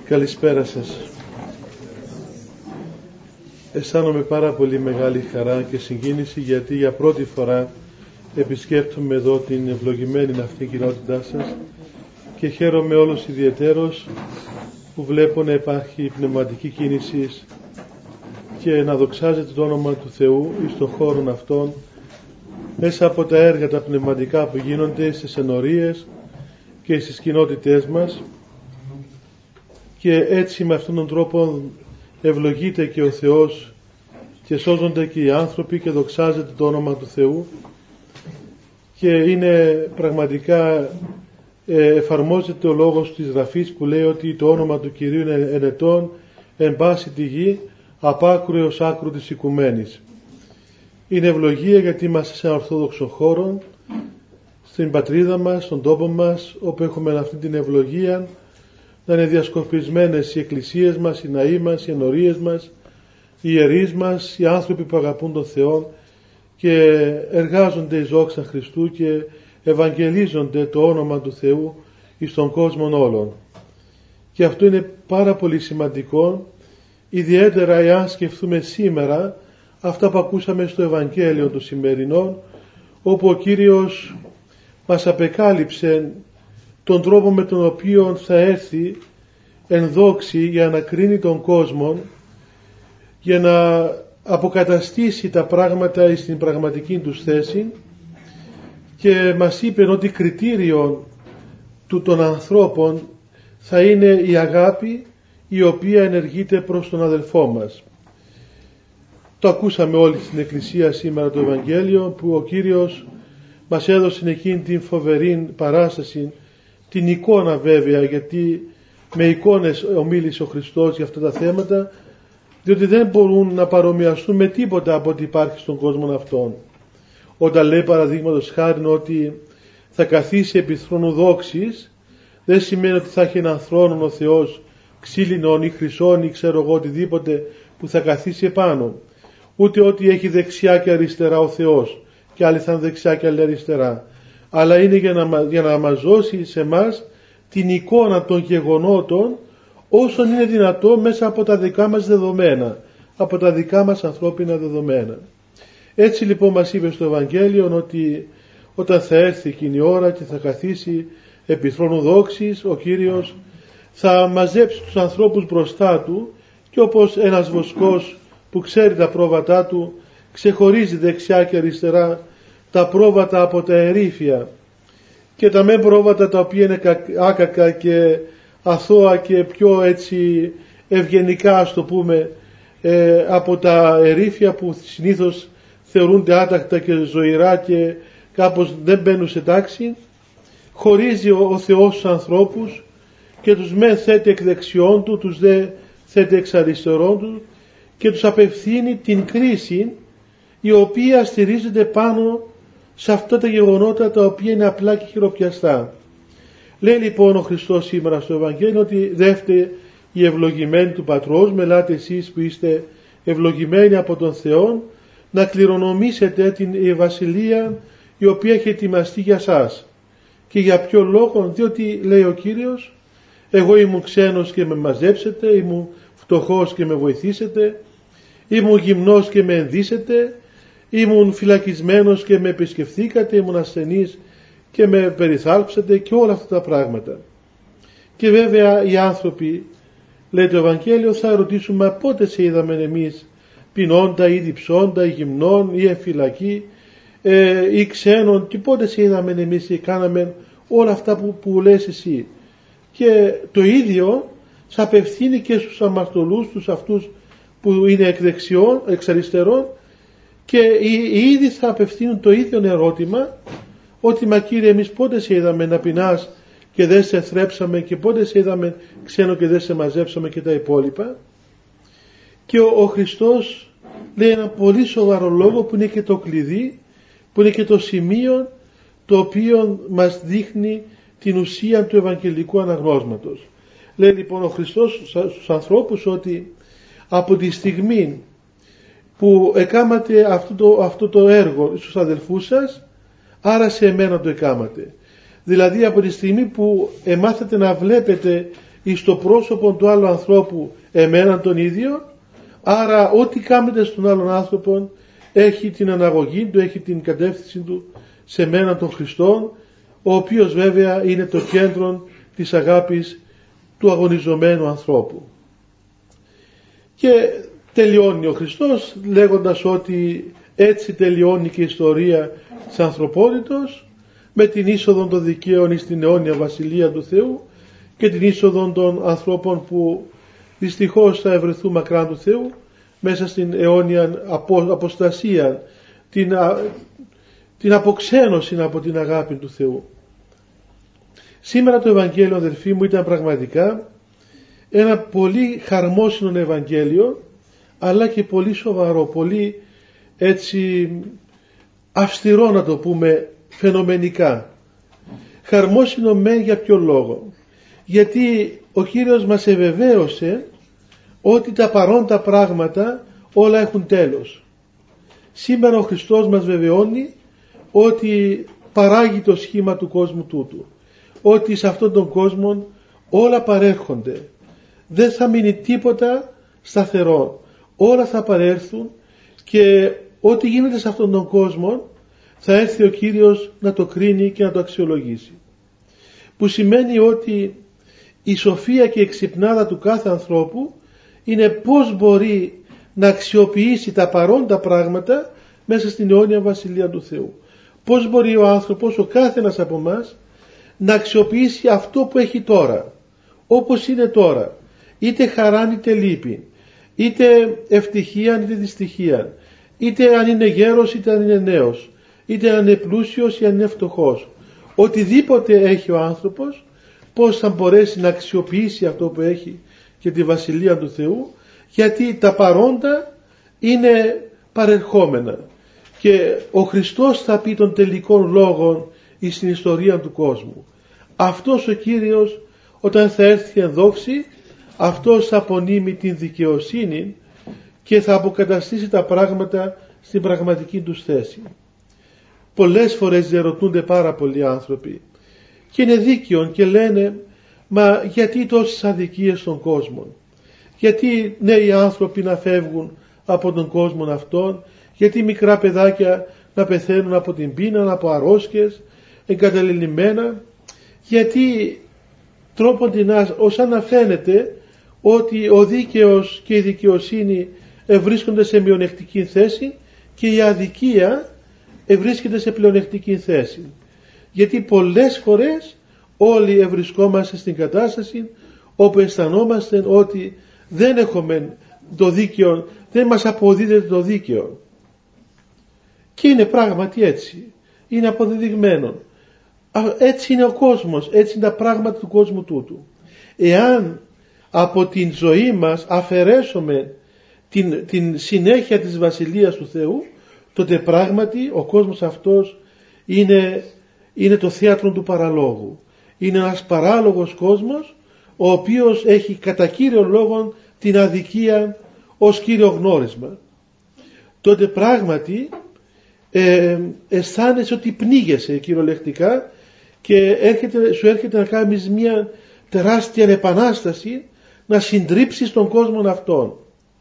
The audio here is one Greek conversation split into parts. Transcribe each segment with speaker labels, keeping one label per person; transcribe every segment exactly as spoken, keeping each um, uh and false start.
Speaker 1: Καλησπέρα σας. Αισθάνομαι πάρα πολύ μεγάλη χαρά και συγκίνηση, γιατί για πρώτη φορά επισκέπτομαι εδώ την ευλογημένη αυτή κοινότητά σας και χαίρομαι όλος ιδιαιτέρως που βλέπω να υπάρχει πνευματική κίνηση και να δοξάζεται το όνομα του Θεού εις των χώρων αυτών, μέσα από τα έργα τα πνευματικά που γίνονται στις ενορίες και στις κοινότητές μας, και έτσι με αυτόν τον τρόπο ευλογείται και ο Θεός και σώζονται και οι άνθρωποι και δοξάζεται το όνομα του Θεού, και είναι πραγματικά ε, εφαρμόζεται ο λόγος της Γραφής που λέει ότι το όνομα του Κυρίου είναι ενετών εν πάση τη γη, απ' άκρου έως άκρου της οικουμένης. Είναι ευλογία γιατί είμαστε σε ένα ορθόδοξο χώρο, στην πατρίδα μας, στον τόπο μας, όπου έχουμε αυτή την ευλογία να είναι διασκορπισμένες οι εκκλησίες μας, οι ναοί μας, οι ενορίες μας, οι ιερείς μας, οι άνθρωποι που αγαπούν τον Θεό και εργάζονται εις δόξα Χριστού και ευαγγελίζονται το όνομα του Θεού εις τον κόσμο όλων. Και αυτό είναι πάρα πολύ σημαντικό, ιδιαίτερα εάν σκεφτούμε σήμερα αυτά που ακούσαμε στο Ευαγγέλιο του σημερινό, όπου ο Κύριος μας απεκάλυψε τον τρόπο με τον οποίο θα έρθει εν δόξη για να κρίνει τον κόσμο, για να αποκαταστήσει τα πράγματα στην πραγματική τους θέση, και μας είπε ότι κριτήριο του των ανθρώπων θα είναι η αγάπη η οποία ενεργείται προς τον αδελφό μας. Το ακούσαμε όλοι στην Εκκλησία σήμερα το Ευαγγέλιο, που ο Κύριος μας έδωσε εκείνη την φοβερή παράσταση, την εικόνα βέβαια, γιατί με εικόνες ομίλησε ο Χριστός για αυτά τα θέματα, διότι δεν μπορούν να παρομοιαστούν με τίποτα από ό,τι υπάρχει στον κόσμο αυτόν. Όταν λέει παραδείγματος χάριν ότι θα καθίσει επί θρόνου δόξης, δεν σημαίνει ότι θα έχει έναν θρόνο ο Θεός ξύλινον ή χρυσόν ή ξέρω εγώ οτιδήποτε που θα καθίσει επάνω, ούτε ότι έχει δεξιά και αριστερά ο Θεός και άλλοι θα είναι δεξιά και άλλοι αριστερά, αλλά είναι για να, για να μας δώσει σε μας την εικόνα των γεγονότων όσον είναι δυνατό μέσα από τα δικά μας δεδομένα, από τα δικά μας ανθρώπινα δεδομένα. Έτσι λοιπόν μας είπε στο Ευαγγέλιο ότι όταν θα έρθει εκείνη η ώρα και θα καθίσει επί θρόνου δόξης, ο Κύριος θα μαζέψει τους ανθρώπους μπροστά του, και όπως ένας βοσκός που ξέρει τα πρόβατά του ξεχωρίζει δεξιά και αριστερά τα πρόβατα από τα ερήφια, και τα μεν πρόβατα τα οποία είναι άκακα και αθώα και πιο έτσι ευγενικά, ας το πούμε, ε, από τα ερήφια που συνήθως θεωρούνται άτακτα και ζωηρά και κάπως δεν μπαίνουν σε τάξη, χωρίζει ο, ο Θεός τους ανθρώπους και τους μεν θέτει εκ δεξιών του, τους δε θέτει εξ αριστερών του, και τους απευθύνει την κρίση η οποία στηρίζεται πάνω σε αυτά τα γεγονότα τα οποία είναι απλά και χειροπιαστά. Λέει λοιπόν ο Χριστός σήμερα στο Ευαγγέλιο ότι δεύτε οι ευλογημένοι του Πατρός, μελάτε εσείς που είστε ευλογημένοι από τον Θεό, να κληρονομήσετε την βασιλεία η οποία έχει ετοιμαστεί για σας. Και για ποιο λόγο? Διότι λέει ο Κύριος, εγώ ήμουν ξένος και με μαζέψετε, ήμουν φτωχός και με βοηθήσετε, ήμουν γυμνός και με ενδύσετε, ήμουν φυλακισμένος και με επισκεφθήκατε, ήμουν ασθενής και με περιθάλψατε, και όλα αυτά τα πράγματα. Και βέβαια οι άνθρωποι, λέει το Ευαγγέλιο, θα ρωτήσουν, μα πότε σε είδαμε εμείς πεινώντα ή διψώντα ή γυμνών ή εφυλακή ε, ή ξένων, και πότε σε είδαμε εμείς και κάναμε όλα αυτά που, που λες εσύ? Και το ίδιο θα απευθύνει και στους αμαρτωλούς, τους αυτούς που είναι εκ δεξιών, εξ αριστερών, και οι ίδιοι θα απευθύνουν το ίδιο ερώτημα, ότι μα Κύριε, εμείς πότε σε είδαμε να πεινάς και δεν σε θρέψαμε, και πότε σε είδαμε ξένο και δεν σε μαζέψαμε, και τα υπόλοιπα. Και ο, ο Χριστός λέει ένα πολύ σοβαρό λόγο που είναι και το κλειδί, που είναι και το σημείο το οποίο μας δείχνει την ουσία του Ευαγγελικού αναγνώσματος. Λέει λοιπόν ο Χριστός στους ανθρώπους ότι από τη στιγμή που εκάματε αυτό το, αυτό το έργο στους αδελφούς σας, άρα σε εμένα το εκάματε. Δηλαδή από τη στιγμή που εμάθετε να βλέπετε εις το πρόσωπο του άλλου ανθρώπου εμέναν τον ίδιο, άρα ό,τι κάνετε στον άλλον άνθρωπο έχει την αναγωγή του, έχει την κατεύθυνση του σε μέναν τον Χριστόν, ο οποίος βέβαια είναι το κέντρο της αγάπης του αγωνιζομένου ανθρώπου. Και τελειώνει ο Χριστός λέγοντας ότι έτσι τελειώνει και η ιστορία της ανθρωπότητος, με την είσοδο των δικαίων στην αιώνια βασιλεία του Θεού και την είσοδο των ανθρώπων που δυστυχώς θα ευρεθούν μακράν του Θεού μέσα στην αιώνια αποστασία, την, την αποξένωση από την αγάπη του Θεού. Σήμερα το Ευαγγέλιο, αδελφοί μου, ήταν πραγματικά ένα πολύ χαρμόσυνο Ευαγγέλιο, αλλά και πολύ σοβαρό, πολύ έτσι αυστηρό, να το πούμε φαινομενικά. Χαρμόσυνο μεν για ποιο λόγο? Γιατί ο Κύριος μας ευεβαίωσε ότι τα παρόντα πράγματα όλα έχουν τέλος. Σήμερα ο Χριστός μας βεβαιώνει ότι παράγει το σχήμα του κόσμου τούτου, ότι σε αυτόν τον κόσμο όλα παρέρχονται, δεν θα μείνει τίποτα σταθερό, όλα θα παρέρθουν και ό,τι γίνεται σε αυτόν τον κόσμο θα έρθει ο Κύριος να το κρίνει και να το αξιολογήσει. Που σημαίνει ότι η σοφία και η εξυπνάδα του κάθε ανθρώπου είναι πώς μπορεί να αξιοποιήσει τα παρόντα πράγματα μέσα στην αιώνια βασιλεία του Θεού. Πώς μπορεί ο άνθρωπος, ο κάθε ένας από εμάς, να αξιοποιήσει αυτό που έχει τώρα, όπως είναι τώρα, είτε χαράν είτε λύπη, είτε ευτυχία είτε δυστυχία, είτε αν είναι γέρος είτε αν είναι νέος, είτε αν είναι πλούσιος ή αν είναι φτωχός. Οτιδήποτε έχει ο άνθρωπος, πώς θα μπορέσει να αξιοποιήσει αυτό που έχει και τη βασιλεία του Θεού, γιατί τα παρόντα είναι παρερχόμενα και ο Χριστός θα πει των τελικών λόγων στην ιστορία του κόσμου. Αυτός ο Κύριος, όταν θα έρθει εν δόξη, αυτός θα απονείμει την δικαιοσύνη και θα αποκαταστήσει τα πράγματα στην πραγματική τους θέση. Πολλές φορές διαρωτούνται πάρα πολλοί άνθρωποι και είναι δίκαιο και λένε, μα γιατί τόσες αδικίες στον κόσμο, γιατί νέοι άνθρωποι να φεύγουν από τον κόσμο αυτόν, γιατί μικρά παιδάκια να πεθαίνουν από την πείνα, από αρρώσκες, εγκαταλελειμμένα, γιατί τρόποντινάς ως αναφαίνεται ότι ο δίκαιος και η δικαιοσύνη ευρίσκονται σε μειονεκτική θέση και η αδικία ευρίσκεται σε πλεονεκτική θέση. Γιατί πολλές φορές όλοι ευρισκόμαστε στην κατάσταση όπου αισθανόμαστε ότι δεν έχουμε το δίκαιο, δεν μας αποδίδεται το δίκαιο. Και είναι πράγματι έτσι. Είναι αποδεδειγμένο. Έτσι είναι ο κόσμος, έτσι είναι τα πράγματα του κόσμου τούτου. Εάν από την ζωή μας αφαιρέσουμε την, την συνέχεια της Βασιλείας του Θεού, τότε πράγματι ο κόσμος αυτός είναι, είναι το θέατρο του παραλόγου. Είναι ένας παράλογος κόσμος, ο οποίος έχει κατά κύριο λόγο την αδικία ως κύριο γνώρισμα. Τότε πράγματι ε, αισθάνεσαι ότι πνίγεσαι κυριολεκτικά και έρχεται, σου έρχεται να κάνεις μια τεράστια επανάσταση, να συντρίψεις τον κόσμο αυτόν.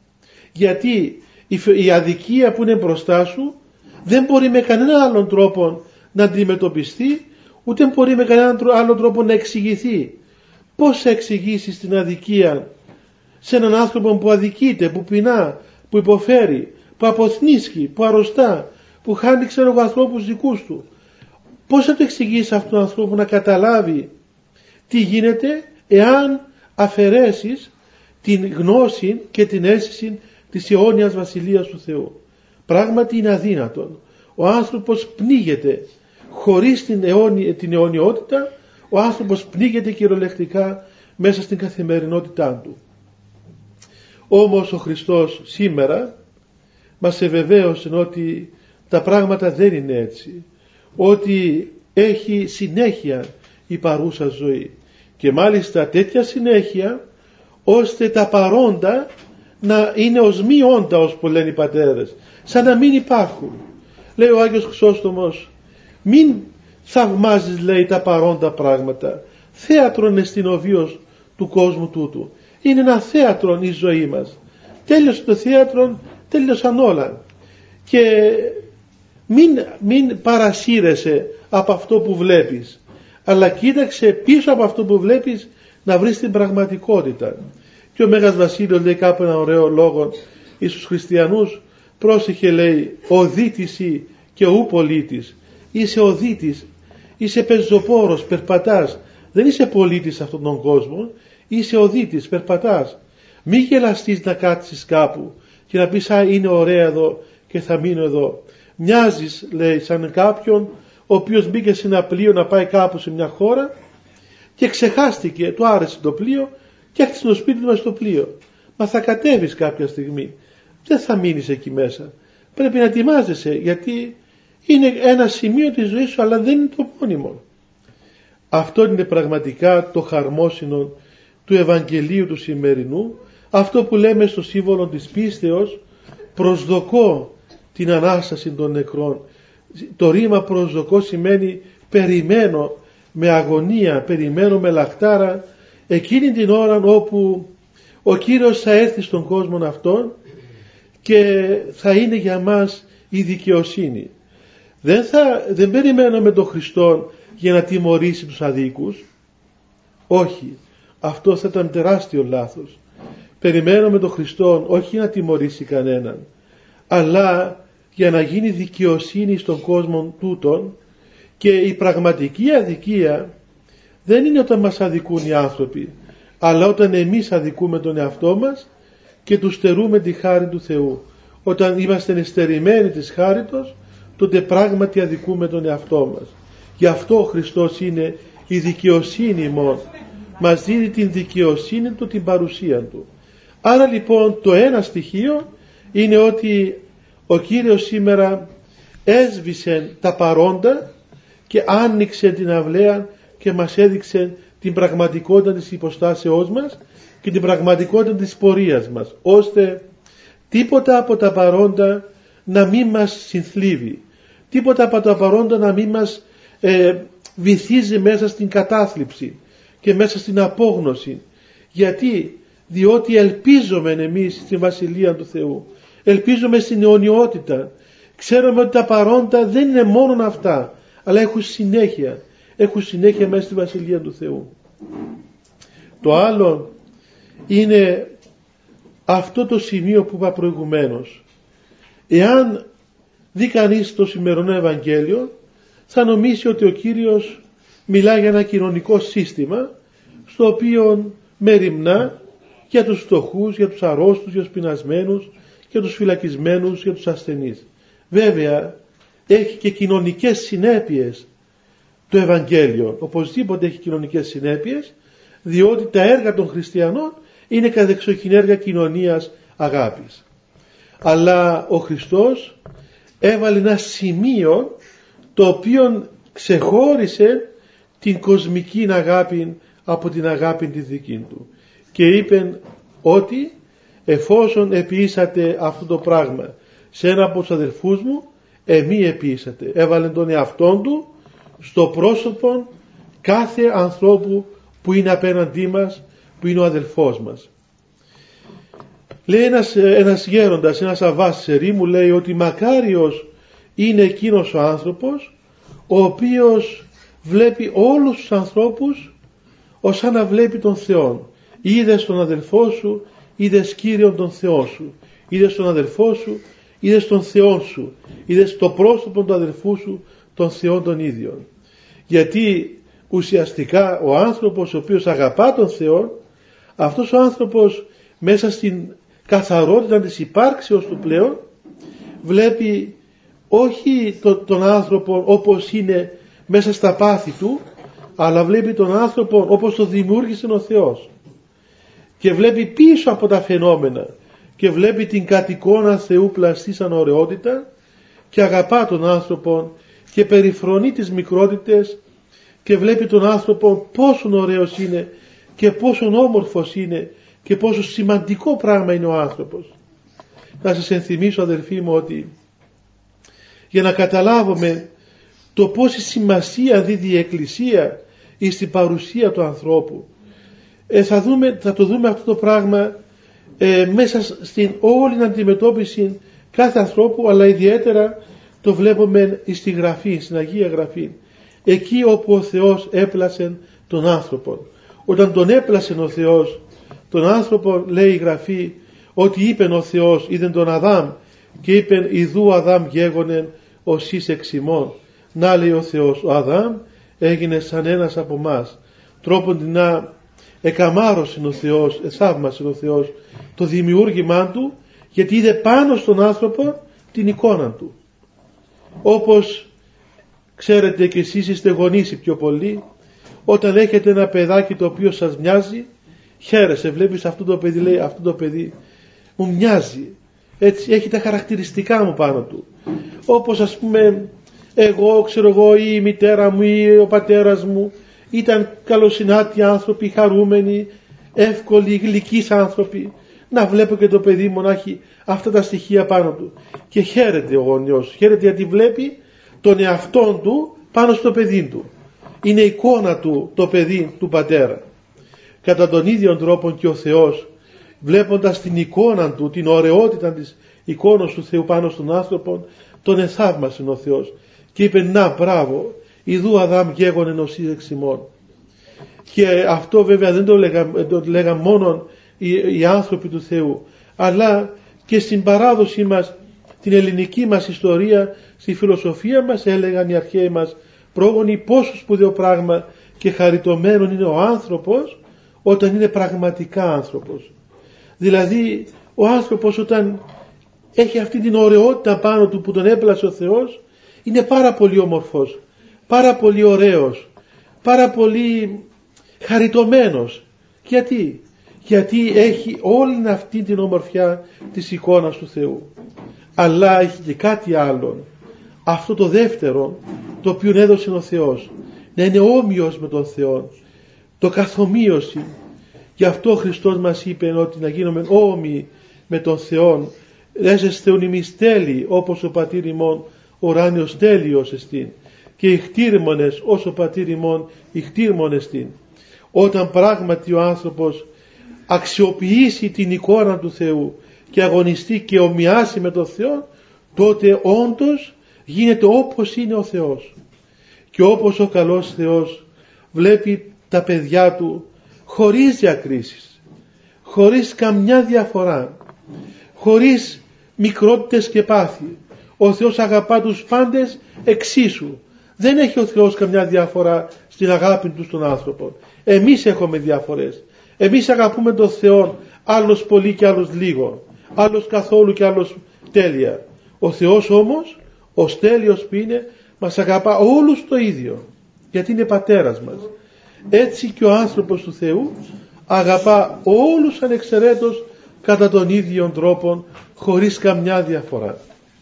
Speaker 1: Γιατί η, η αδικία που είναι μπροστά σου δεν μπορεί με κανέναν άλλον τρόπο να αντιμετωπιστεί, ούτε μπορεί με κανέναν άλλον τρόπο να εξηγηθεί. Πώς θα εξηγήσεις την αδικία σε έναν άνθρωπο που αδικείται, που πεινά, που υποφέρει, που αποθνίσκει, που αρρωστά, που χάνει ξέρω εγώ ανθρώπους δικούς του? Πώς θα το εξηγήσεις αυτόν τον άνθρωπο να καταλάβει τι γίνεται εάν αφαιρέσεις την γνώση και την αίσθηση της αιώνιας βασιλείας του Θεού? Πράγματι είναι αδύνατον. Ο άνθρωπος πνίγεται χωρίς την, αιώνι, την αιωνιότητα, ο άνθρωπος πνίγεται κυριολεκτικά μέσα στην καθημερινότητά του. Όμως ο Χριστός σήμερα μας ευεβαίωσε ότι τα πράγματα δεν είναι έτσι, ότι έχει συνέχεια η παρούσα ζωή και μάλιστα τέτοια συνέχεια ώστε τα παρόντα να είναι ως μη όντα, ως που λένε οι πατέρες, σαν να μην υπάρχουν. Λέει ο Άγιος Χρυσόστομος, μην θαυμάζεις, λέει, τα παρόντα πράγματα, θέατρο είναι στην οβίος του κόσμου τούτου. Είναι ένα θέατρο η ζωή μας. Τέλειωσε το θέατρο, τέλειωσαν όλα. Και μην, μην παρασύρεσαι από αυτό που βλέπεις, αλλά κοίταξε πίσω από αυτό που βλέπεις να βρεις την πραγματικότητα. Και ο Μέγας Βασίλειος λέει κάπου ένα ωραίο λόγο εις τους χριστιανούς, πρόσεχε, λέει, οδίτης και ου πολίτης. Είσαι οδίτης, είσαι πεζοπόρος, περπατάς, δεν είσαι πολίτης σε αυτόν τον κόσμο, είσαι οδίτης, περπατάς. Μη γελαστείς να κάτσεις κάπου και να πεις, α, είναι ωραία εδώ και θα μείνω εδώ. Μοιάζεις, λέει, σαν κάποιον ο οποίος μπήκε σε ένα πλοίο να πάει κάπου σε μια χώρα και ξεχάστηκε, του άρεσε το πλοίο και έρχεται στο σπίτι του μες στο πλοίο. Μα θα κατέβεις κάποια στιγμή, δεν θα μείνεις εκεί μέσα. Πρέπει να ετοιμάζεσαι, γιατί είναι ένα σημείο της ζωής σου, αλλά δεν είναι το μόνιμο. Αυτό είναι πραγματικά το χαρμόσυνο του Ευαγγελίου του σημερινού, αυτό που λέμε στο σύμβολο της πίστεως, προσδοκώ την Ανάσταση των νεκρών. Το ρήμα προσδοκώ σημαίνει περιμένω με αγωνία, περιμένω με λαχτάρα εκείνη την ώρα όπου ο Κύριος θα έρθει στον κόσμο αυτόν και θα είναι για μας η δικαιοσύνη. Δεν, θα, δεν περιμένουμε τον Χριστό για να τιμωρήσει τους αδίκους. Όχι, αυτό θα ήταν τεράστιο λάθος. Περιμένουμε τον Χριστό όχι να τιμωρήσει κανέναν, αλλά για να γίνει δικαιοσύνη στον κόσμο τούτον. Και η πραγματική αδικία δεν είναι όταν μας αδικούν οι άνθρωποι, αλλά όταν εμείς αδικούμε τον εαυτό μας και του στερούμε τη χάρη του Θεού. Όταν είμαστε εστερημένοι της χάριτος, τότε πράγματι αδικούμε τον εαυτό μας. Γι' αυτό ο Χριστός είναι η δικαιοσύνη μόνο. Μας δίνει την δικαιοσύνη του, την παρουσία του. Άρα λοιπόν το ένα στοιχείο είναι ότι ο Κύριος σήμερα έσβησε τα παρόντα και άνοιξε την αυλαία και μας έδειξε την πραγματικότητα της υποστάσεώς μας και την πραγματικότητα της πορείας μας, ώστε τίποτα από τα παρόντα να μην μας συνθλίβει, τίποτα από τα παρόντα να μην μας ε, βυθίζει μέσα στην κατάθλιψη και μέσα στην απόγνωση. Γιατί? Διότι ελπίζουμε εμείς στη Βασιλεία του Θεού, ελπίζουμε στην αιωνιότητα. Ξέρουμε ότι τα παρόντα δεν είναι μόνο αυτά, αλλά έχουν συνέχεια, έχουν συνέχεια μέσα στη Βασιλεία του Θεού. Το άλλο είναι αυτό το σημείο που είπα προηγουμένως. Εάν δει κανείς το σημερινό Ευαγγέλιο, θα νομίσει ότι ο Κύριος μιλά για ένα κοινωνικό σύστημα, στο οποίο μεριμνά για τους φτωχούς, για τους αρρώστους, για τους πεινασμένους, για τους φυλακισμένους, για τους ασθενείς. Βέβαια έχει και κοινωνικές συνέπειες το Ευαγγέλιο, οπωσδήποτε έχει κοινωνικές συνέπειες, διότι τα έργα των χριστιανών είναι κατεξοχήν έργα κοινωνίας αγάπης. Αλλά ο Χριστός έβαλε ένα σημείο το οποίο ξεχώρισε την κοσμική αγάπη από την αγάπη τη δική του και είπε ότι εφόσον επιήσατε αυτό το πράγμα σε ένα από τους αδελφούς μου, εμεί επιήσατε. Έβαλε τον εαυτόν του στο πρόσωπο κάθε ανθρώπου που είναι απέναντί μας, που είναι ο αδελφός μας. Λέει ένας, ένας γέροντας, ένας αβάς της ερήμου, λέει ότι μακάριος είναι εκείνος ο άνθρωπος ο οποίος βλέπει όλους τους ανθρώπους ως να βλέπει τον Θεό. Είδες τον αδελφό σου, είδες Κύριον τον Θεό σου, είδες τον αδελφό σου, είδες τον Θεό σου, είδες το πρόσωπο του αδελφού σου, τον Θεό τον ίδιον. Γιατί ουσιαστικά ο άνθρωπος ο οποίος αγαπά τον Θεό, αυτός ο άνθρωπος μέσα στην καθαρότητα της υπάρξεως του πλέον βλέπει όχι το, τον άνθρωπο όπως είναι μέσα στα πάθη του, αλλά βλέπει τον άνθρωπο όπως το δημιούργησε ο Θεός και βλέπει πίσω από τα φαινόμενα και βλέπει την κατ' εικόνα Θεού πλαστή σαν ωραιότητα και αγαπά τον άνθρωπο και περιφρονεί τις μικρότητες και βλέπει τον άνθρωπο πόσο ωραίος είναι και πόσο όμορφος είναι και πόσο σημαντικό πράγμα είναι ο άνθρωπος. Να σας ενθυμίσω, αδελφοί μου, ότι για να καταλάβουμε το πόση σημασία δίδει η Εκκλησία στην παρουσία του ανθρώπου, ε, θα, δούμε, θα το δούμε αυτό το πράγμα ε, μέσα στην όλη αντιμετώπιση κάθε ανθρώπου, αλλά ιδιαίτερα το βλέπουμε στη Γραφή, στην Αγία Γραφή, εκεί όπου ο Θεός έπλασε τον άνθρωπο. Όταν τον έπλασε ο Θεός τον άνθρωπο, λέει η Γραφή, ότι είπεν ο Θεός, είδεν τον Αδάμ και είπεν, ιδού Αδάμ γέγονεν ως εις εξ ημών. Να, λέει ο Θεός, ο Αδάμ έγινε σαν ένας από μας. Τρόπον να εκαμάρωσε ο Θεός, εθαύμασε ο Θεός το δημιούργημά του, γιατί είδε πάνω στον άνθρωπο την εικόνα του. Όπως ξέρετε και εσείς είστε γονείς πιο πολύ, όταν έχετε ένα παιδάκι το οποίο σας μοιάζει, χαίρεσαι, βλέπεις αυτό το παιδί, λέει αυτό το παιδί μου μοιάζει, έτσι, έχει τα χαρακτηριστικά μου πάνω του. Όπως ας πούμε εγώ, ξέρω εγώ, ή η μητέρα μου ή ο πατέρας μου ήταν καλοσυνάτοι άνθρωποι, χαρούμενοι, εύκολοι, γλυκείς άνθρωποι. Να βλέπω και το παιδί μου να έχει αυτά τα στοιχεία πάνω του. Και χαίρεται ο γονιός, χαίρεται γιατί βλέπει τον εαυτόν του πάνω στο παιδί του. Είναι εικόνα του το παιδί του πατέρα. Κατά τον ίδιο τρόπο και ο Θεός, βλέποντας την εικόνα του, την ωραιότητα της εικόνας του Θεού πάνω στον άνθρωπο, τον εθαύμασε ο Θεός και είπε, να μπράβο, ιδού Αδάμ γέγονεν ως εις εξ ημών. Και αυτό βέβαια δεν το λέγαμε, το λέγαμε μόνο οι, οι άνθρωποι του Θεού, αλλά και στην παράδοση μας, την ελληνική μας ιστορία, στη φιλοσοφία μας έλεγαν οι αρχαίοι μας πρόγονοι πόσο σπουδαίο πράγμα και χαριτωμένο είναι ο άνθρωπος όταν είναι πραγματικά άνθρωπος. Δηλαδή ο άνθρωπος όταν έχει αυτή την ωραιότητα πάνω του που τον έπλασε ο Θεός, είναι πάρα πολύ όμορφος, πάρα πολύ ωραίος, πάρα πολύ χαριτωμένος. Γιατί? Γιατί έχει όλη αυτή την ομορφιά της εικόνας του Θεού. Αλλά έχει και κάτι άλλο, αυτό το δεύτερο, το οποίο έδωσε ο Θεός, να είναι όμοιος με τον Θεό, το καθομοίωση. Γι' αυτό ο Χριστός μας είπε ότι να γίνουμε όμοιοι με τον Θεό. Έζεστε ημείς τέλειοι, όπως ο πατήρ ημών ουράνιος τέλειος εστίν, και οι χτύρμονες ως ο πατήρ ημών οι χτύρμονες εστίν. Όταν πράγματι ο άνθρωπος αξιοποιήσει την εικόνα του Θεού και αγωνιστεί και ομοιάσει με τον Θεό, τότε όντως γίνεται όπως είναι ο Θεός. Και όπως ο καλός Θεός βλέπει τα παιδιά του χωρίς διακρίσεις, χωρίς καμιά διαφορά, χωρίς μικρότητες και πάθη. Ο Θεός αγαπά τους πάντες εξίσου. Δεν έχει ο Θεός καμιά διαφορά στην αγάπη του στον άνθρωπο. Εμείς έχουμε διαφορές. Εμείς αγαπούμε τον Θεό, άλλος πολύ και άλλος λίγο, άλλος καθόλου και άλλος τέλεια. Ο Θεός όμως, ο τέλειος που είναι, μας αγαπά όλους το ίδιο, γιατί είναι πατέρας μας. Έτσι και ο άνθρωπος του Θεού αγαπά όλους ανεξαιρέτως κατά τον ίδιο τρόπο, χωρίς καμιά διαφορά.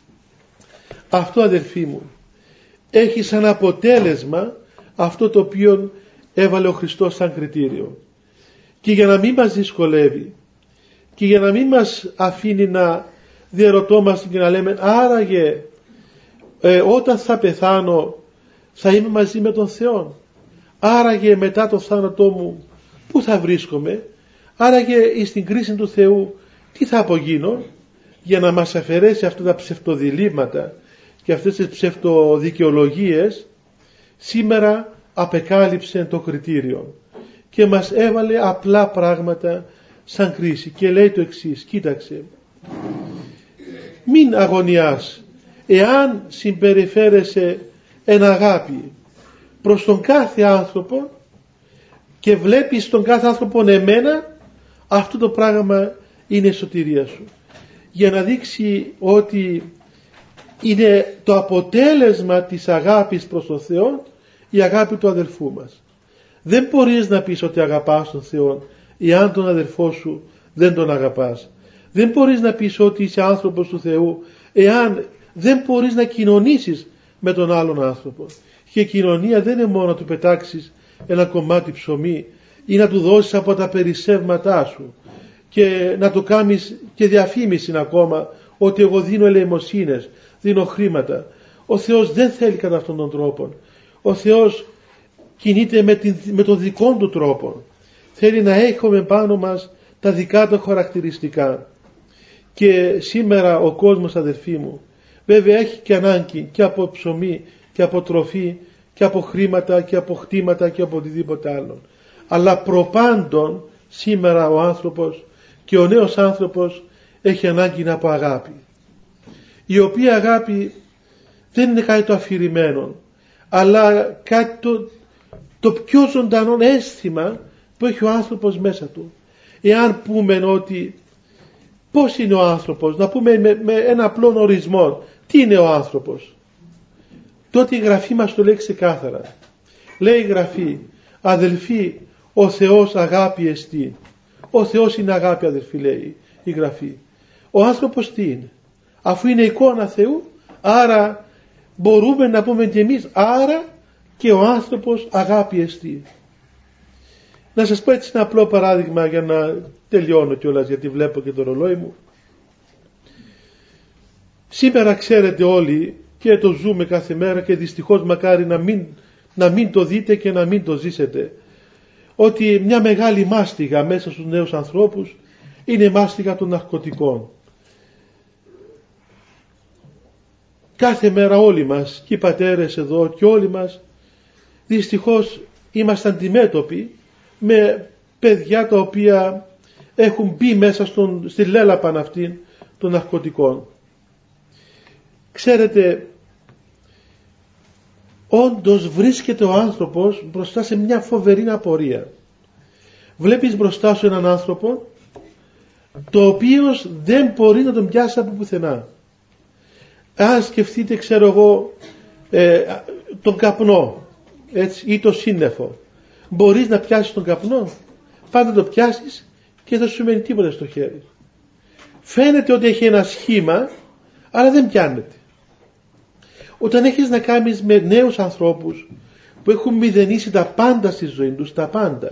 Speaker 1: Αυτό, αδελφοί μου, έχει σαν αποτέλεσμα αυτό το οποίο έβαλε ο Χριστός σαν κριτήριο. Και για να μην μας δυσκολεύει και για να μην μας αφήνει να διαρωτόμαστε και να λέμε άραγε ε, όταν θα πεθάνω θα είμαι μαζί με τον Θεό, άραγε μετά το θάνατό μου πού θα βρίσκομαι, άραγε στην κρίση του Θεού τι θα απογίνω, για να μας αφαιρέσει αυτά τα ψευτοδιλήμματα και αυτές τις ψευτοδικαιολογίες, σήμερα απεκάλυψε το κριτήριο και μας έβαλε απλά πράγματα σαν κρίση και λέει το εξής: κοίταξε, μην αγωνιάς εάν συμπεριφέρεσαι εν αγάπη προς τον κάθε άνθρωπο και βλέπεις τον κάθε άνθρωπο εμένα, αυτό το πράγμα είναι η σωτηρία σου. Για να δείξει ότι είναι το αποτέλεσμα της αγάπης προς τον Θεό η αγάπη του αδελφού μας. Δεν μπορείς να πεις ότι αγαπάς τον Θεό εάν τον αδελφό σου δεν τον αγαπάς. Δεν μπορείς να πεις ότι είσαι άνθρωπος του Θεού εάν δεν μπορείς να κοινωνήσεις με τον άλλον άνθρωπο. Και η κοινωνία δεν είναι μόνο να του πετάξεις ένα κομμάτι ψωμί ή να του δώσεις από τα περισσεύματά σου και να του κάνεις και διαφήμιση ακόμα ότι εγώ δίνω ελεημοσύνες, δίνω χρήματα. Ο Θεός δεν θέλει κατά αυτόν τον τρόπο. Ο Θεός κινείται με, την, με τον δικό του τρόπο θέλει να έχουμε πάνω μας τα δικά του χαρακτηριστικά. Και σήμερα ο κόσμος, αδελφοί μου, βέβαια έχει και ανάγκη και από ψωμί και από τροφή και από χρήματα και από χτήματα και από οτιδήποτε άλλο. Αλλά προπάντων σήμερα ο άνθρωπος και ο νέος άνθρωπος έχει ανάγκη από αγάπη, η οποία αγάπη δεν είναι κάτι το αφηρημένο, αλλά κάτι το, το πιο ζωντανό αίσθημα που έχει ο άνθρωπος μέσα του. Εάν πούμε ότι πώς είναι ο άνθρωπος, να πούμε με, με ένα απλό ορισμό τι είναι ο άνθρωπος, τότε η Γραφή μας το λέει ξεκάθαρα. Λέει η Γραφή, αδελφοί, ο Θεός αγάπη εστί. Ο Θεός είναι αγάπη, αδελφοί, λέει η Γραφή. Ο άνθρωπος τι είναι? Αφού είναι εικόνα Θεού, άρα μπορούμε να πούμε και εμείς, άρα και ο άνθρωπος αγάπη εστί. Να σας πω έτσι ένα απλό παράδειγμα για να τελειώνω κιόλας, γιατί βλέπω και το ρολόι μου. Σήμερα ξέρετε όλοι, και το ζούμε κάθε μέρα και δυστυχώς μακάρι να μην, να μην το δείτε και να μην το ζήσετε, ότι μια μεγάλη μάστιγα μέσα στους νέους ανθρώπους είναι η μάστιγα των ναρκωτικών. Κάθε μέρα όλοι μας, και οι πατέρες εδώ και όλοι μας, δυστυχώς είμαστε αντιμέτωποι με παιδιά τα οποία έχουν μπει μέσα στον, στη λέλαπαν αυτήν των ναρκωτικών. Ξέρετε, όντως βρίσκεται ο άνθρωπος μπροστά σε μια φοβερή απορία. Βλέπεις μπροστά σου έναν άνθρωπο το οποίος δεν μπορεί να τον πιάσει από πουθενά. Αν σκεφτείτε, ξέρω εγώ, ε, τον καπνό, έτσι, ή το σύννεφο, μπορείς να πιάσεις τον καπνό? Πάντα το πιάσεις και δεν σου μένει τίποτα στο χέρι. Φαίνεται ότι έχει ένα σχήμα, αλλά δεν πιάνεται. Όταν έχεις να κάνεις με νέους ανθρώπους που έχουν μηδενίσει τα πάντα στη ζωή τους, τα πάντα,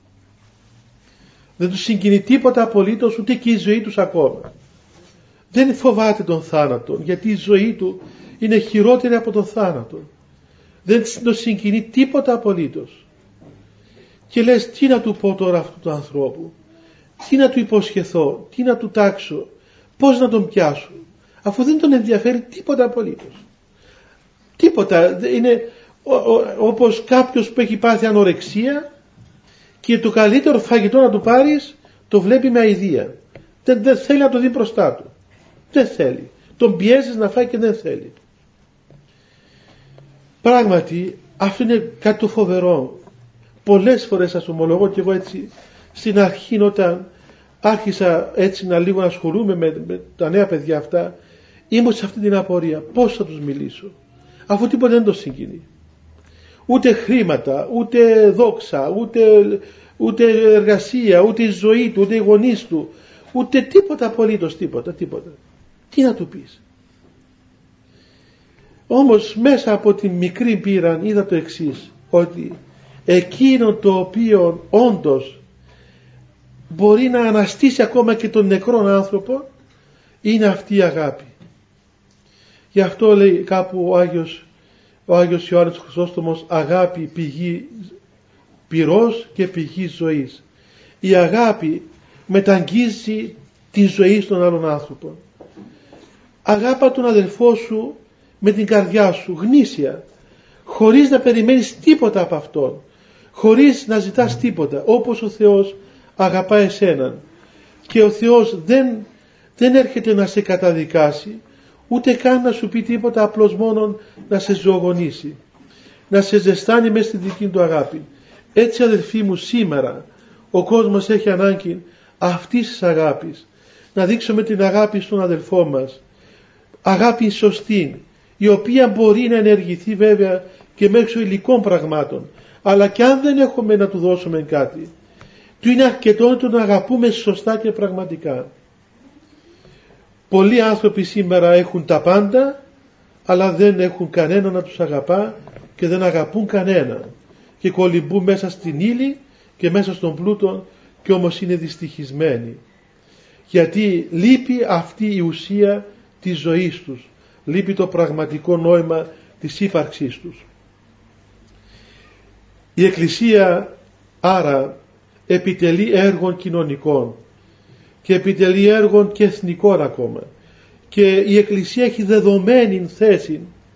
Speaker 1: δεν τους συγκινεί τίποτα απολύτως, ούτε και η ζωή τους ακόμα. Δεν φοβάται τον θάνατο, γιατί η ζωή του είναι χειρότερη από τον θάνατο. Δεν τους συγκινεί τίποτα απολύτως. Και λες, τι να του πω τώρα αυτού του ανθρώπου, τι να του υποσχεθώ, τι να του τάξω, πώς να τον πιάσω, αφού δεν τον ενδιαφέρει τίποτα απολύτως. Τίποτα. Είναι ο, ο, όπως κάποιος που έχει πάθει ανορεξία και το καλύτερο φαγητό να του πάρεις το βλέπει με αηδία. Δεν, δεν θέλει να το δει μπροστά του. Δεν θέλει. Τον πιέζεις να φάει και δεν θέλει. Πράγματι αυτό είναι κάτι το φοβερό. Πολλές φορές σας ομολογώ, και εγώ έτσι στην αρχή, όταν άρχισα έτσι να λίγο να ασχολούμαι με, με τα νέα παιδιά αυτά, ήμουν σε αυτή την απορία. Πώς θα τους μιλήσω, αφού τίποτα δεν το συγκινεί? Ούτε χρήματα, ούτε δόξα, ούτε, ούτε εργασία, ούτε η ζωή του, ούτε οι γονείς του, ούτε τίποτα απολύτως, τίποτα, τίποτα. Τι να του πεις? Όμως μέσα από την μικρή πείρα είδα το εξής, ότι εκείνο το οποίο όντως μπορεί να αναστήσει ακόμα και τον νεκρόν άνθρωπο είναι αυτή η αγάπη. Γι' αυτό λέει κάπου ο Άγιος, ο Άγιος Ιωάννης Χρυσόστομος, αγάπη πηγή πυρός και πηγή ζωής. Η αγάπη μεταγγίζει τη ζωή στον άλλον άνθρωπο. Αγάπα τον αδελφό σου με την καρδιά σου, γνήσια, χωρίς να περιμένεις τίποτα από αυτόν, χωρίς να ζητάς τίποτα, όπως ο Θεός αγαπά εσέναν. Και ο Θεός δεν, δεν έρχεται να σε καταδικάσει, ούτε καν να σου πει τίποτα, απλώς μόνο να σε ζωογονήσει, να σε ζεστάνει μέσα στη δική του αγάπη. Έτσι, αδελφοί μου, σήμερα ο κόσμος έχει ανάγκη αυτής της αγάπης, να δείξουμε την αγάπη στον αδελφό μας, αγάπη σωστή, η οποία μπορεί να ενεργηθεί βέβαια και μέσω υλικών πραγμάτων, αλλά και αν δεν έχουμε να του δώσουμε κάτι, του είναι αρκετό να τον αγαπούμε σωστά και πραγματικά. Πολλοί άνθρωποι σήμερα έχουν τα πάντα, αλλά δεν έχουν κανένα να τους αγαπά και δεν αγαπούν κανένα, και κολυμπούν μέσα στην ύλη και μέσα στον πλούτο, και όμως είναι δυστυχισμένοι, γιατί λείπει αυτή η ουσία της ζωής τους, λείπει το πραγματικό νόημα της ύπαρξής τους. Η Εκκλησία άρα επιτελεί έργων κοινωνικών και επιτελεί έργων και εθνικών ακόμα, και η Εκκλησία έχει δεδομένη θέση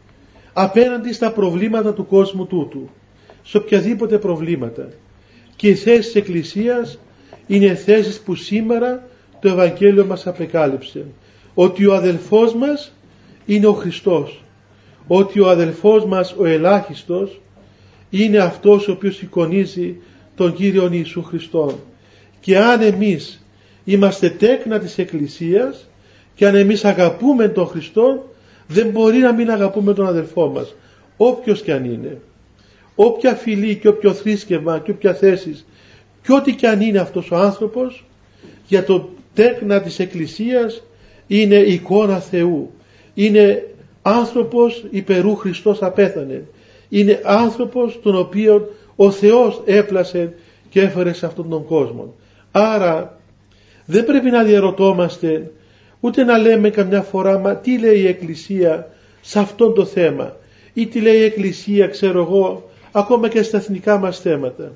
Speaker 1: απέναντι στα προβλήματα του κόσμου τούτου, σε οποιαδήποτε προβλήματα, και οι θέσεις της Εκκλησίας είναι θέσεις που σήμερα το Ευαγγέλιο μας απεκάλυψε, ότι ο αδελφός μας είναι ο Χριστός, ότι ο αδελφός μας ο ελάχιστος είναι αυτός ο οποίος εικονίζει τον Κύριον Ιησού Χριστόν. Και αν εμείς είμαστε τέκνα της Εκκλησίας και αν εμείς αγαπούμε τον Χριστό, δεν μπορεί να μην αγαπούμε τον αδελφό μας, όποιος και αν είναι, όποια φυλή και όποιο θρήσκευμα και όποια θέση και ό,τι και αν είναι αυτός ο άνθρωπος, για το τέκνα της Εκκλησίας είναι εικόνα Θεού, είναι άνθρωπος υπερού Χριστός απέθανε, είναι άνθρωπος τον οποίο ο Θεός έπλασε και έφερε σε αυτόν τον κόσμο. Άρα δεν πρέπει να διαρωτόμαστε, ούτε να λέμε καμιά φορά, μα τι λέει η Εκκλησία σε αυτό το θέμα, ή τι λέει η Εκκλησία, ξέρω εγώ, ακόμα και στα εθνικά μας θέματα.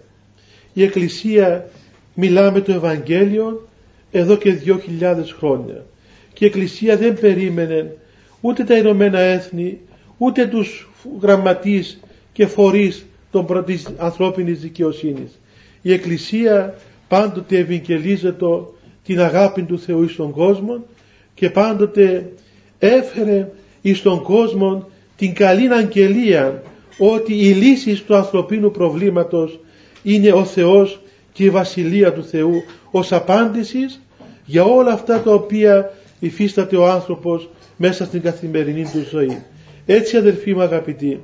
Speaker 1: Η Εκκλησία μιλάμε το Ευαγγέλιο εδώ και δύο χιλιάδες χρόνια, και η Εκκλησία δεν περίμενε ούτε τα Ηνωμένα Έθνη, ούτε τους γραμματείς και φορείς των της ανθρώπινης δικαιοσύνης. Η Εκκλησία πάντοτε ευαγγελίζεται την αγάπη του Θεού στον κόσμο και πάντοτε έφερε εις τον κόσμο την καλή αγγελία ότι η λύση του ανθρωπίνου προβλήματος είναι ο Θεός και η Βασιλεία του Θεού ως απάντηση για όλα αυτά τα οποία υφίσταται ο άνθρωπος μέσα στην καθημερινή του ζωή. Έτσι, αδελφοί μου αγαπητοί,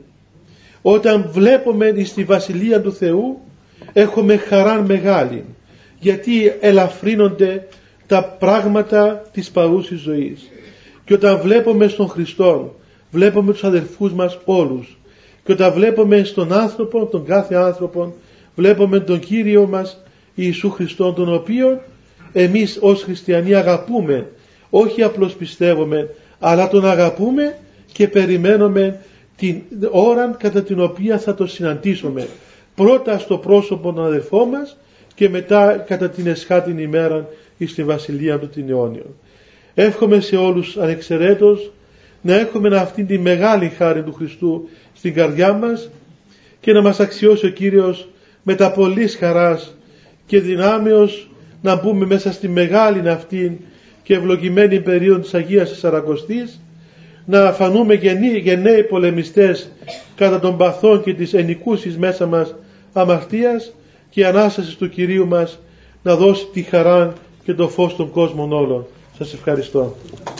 Speaker 1: όταν βλέπουμε στη Βασιλεία του Θεού έχουμε χαρά μεγάλη, γιατί ελαφρύνονται τα πράγματα της παρούσης ζωής. Και όταν βλέπουμε στον Χριστό, βλέπουμε τους αδελφούς μας όλους, και όταν βλέπουμε στον άνθρωπο, τον κάθε άνθρωπο, βλέπουμε τον Κύριο μας Ιησού Χριστόν, τον οποίο εμείς ως χριστιανοί αγαπούμε, όχι απλώς πιστεύουμε, αλλά τον αγαπούμε και περιμένουμε την ώρα κατά την οποία θα το συναντήσουμε, πρώτα στο πρόσωπο των αδελφών μας και μετά κατά την εσχάτην ημέρα στη Βασιλεία του την αιώνιον. Εύχομαι σε όλους ανεξαιρέτως να έχουμε αυτή τη μεγάλη χάρη του Χριστού στην καρδιά μας και να μας αξιώσει ο Κύριος με τα πολλής χαράς και δυνάμεως να μπούμε μέσα στη μεγάλη αυτή και ευλογημένη περίοδο της Αγίας Τεσσαρακοστής, να φανούμε γενναίοι, γενναίοι πολεμιστές κατά των παθών και της ενικούσης μέσα μας αμαρτίας, και η Ανάσταση του Κυρίου μας να δώσει τη χαρά και το φως των κόσμων όλων. Σας ευχαριστώ.